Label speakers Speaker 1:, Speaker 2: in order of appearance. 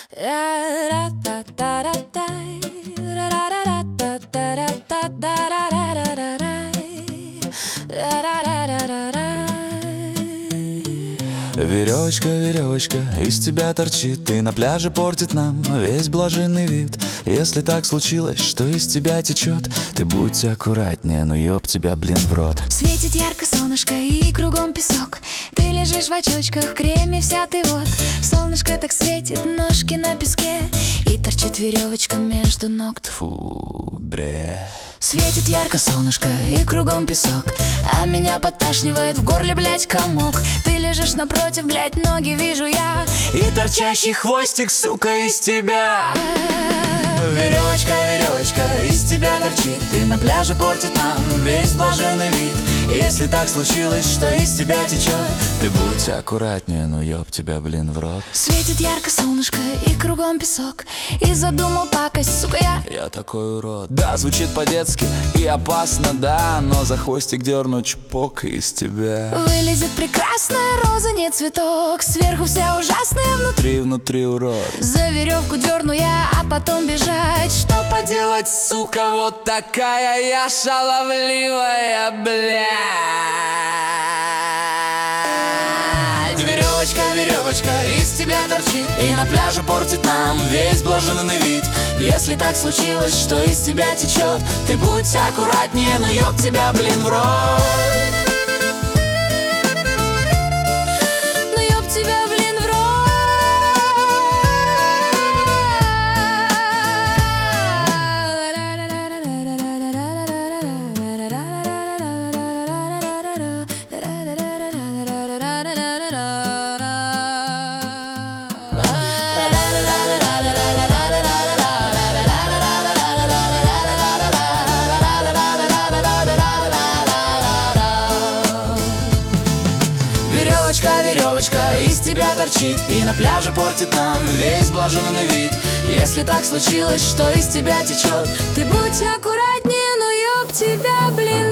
Speaker 1: Веревочка, веревочка, из тебя торчит, и на пляже портит нам весь блаженный вид. Если так случилось, что из тебя течет, ты будь аккуратнее, ну ёб тебя, блин, в рот.
Speaker 2: Светит ярко солнышко и кругом песок. Ты лежишь в очочках, в креме вся ты вот. Солнышко так светит, ножки на песке, и торчит веревочка между ног.
Speaker 1: Фу, бре.
Speaker 2: Светит ярко солнышко и кругом песок, а меня подташнивает в горле, блять, комок. Ты лежишь напротив, блять, ноги вижу я,
Speaker 1: И торчащий хвостик, сука, из тебя. Веревочка, веревочка, из тебя торчит, и на пляже портит нам весь блаженный вид. Если так случилось, что из тебя течет, ты будь аккуратнее, ну ёб тебя, блин, в рот.
Speaker 2: Светит ярко солнышко и кругом песок, и задумал пакость, сука,
Speaker 1: Я такой урод. Да, звучит по-детски и опасно, да, но за хвостик дерну чпок из тебя.
Speaker 2: Вылезет прекрасная роза, не цветок, сверху вся ужасная,
Speaker 1: Внутри урод.
Speaker 2: за веревку дерну я, а потом бежать. Что
Speaker 1: Поделать, сука, вот такая я шаловливая, блядь. Веревочка, веревочка, из тебя торчит, и на пляже портит нам весь блаженный вид. Если так случилось, что из тебя течет, ты будь аккуратнее, ну ёб тебя, блин, в рот.
Speaker 2: Ну ёб тебя, блин, в рот.
Speaker 1: Веревочка, веревочка, из тебя торчит, и на пляже портит нам весь блаженный вид. Если так случилось, что из тебя течет,
Speaker 2: Ты будь аккуратнее, ну ёб тебя, блин,